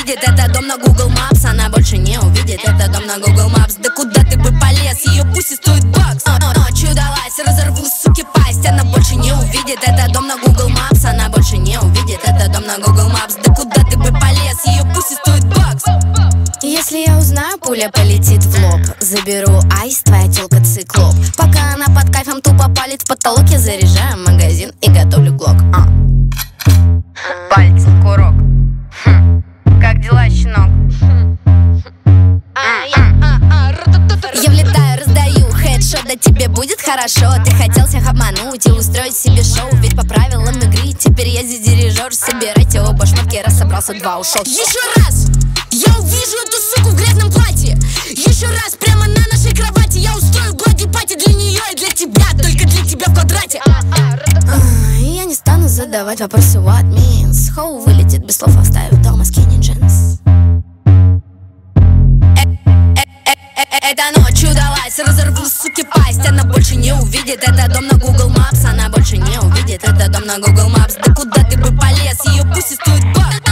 увидит. Это дом на Google Maps, она больше не увидит. Это дом на Google Maps. Да куда ты бы полез, ее пусть и стоит бакс. Ночью далась, разорву, суки, пасть. Она больше не увидит. Это дом на Google Maps, она больше не увидит. Это дом на Google Maps. Да куда ты бы полез, ее пусть и стоит бакс. Если я узнаю, пуля полетит в лоб. Заберу айс, твоя тёлка циклоп. Пока она под кайфом тупо палит в потолок, я заряжаю магазин и готовлю глок. Пальцем курок. Как дела, щенок? Я влетаю, раздаю хедшот, да тебе будет хорошо. Ты хотел всех обмануть и устроить себе шоу. Ведь по правилам игры теперь я здесь дирижер. Собирайте оба шмотки, раз собрался, два ушел. Еще раз! Я увижу эту суку в грязном платье. Еще раз, прямо на нашей кровати. Я устрою глади-пати для нее и для тебя. Только для тебя в квадрате. Я не стану задавать вопросы what means. Хоу вылетит без слов, оставив дома skinny jeans. Эта ночь удалась, разорву, суки, пасть. Она больше не увидит. Это дом на Google Maps, она больше не увидит. Это дом на Google Maps. Да куда ты бы полез, ее пусть и стоит бак.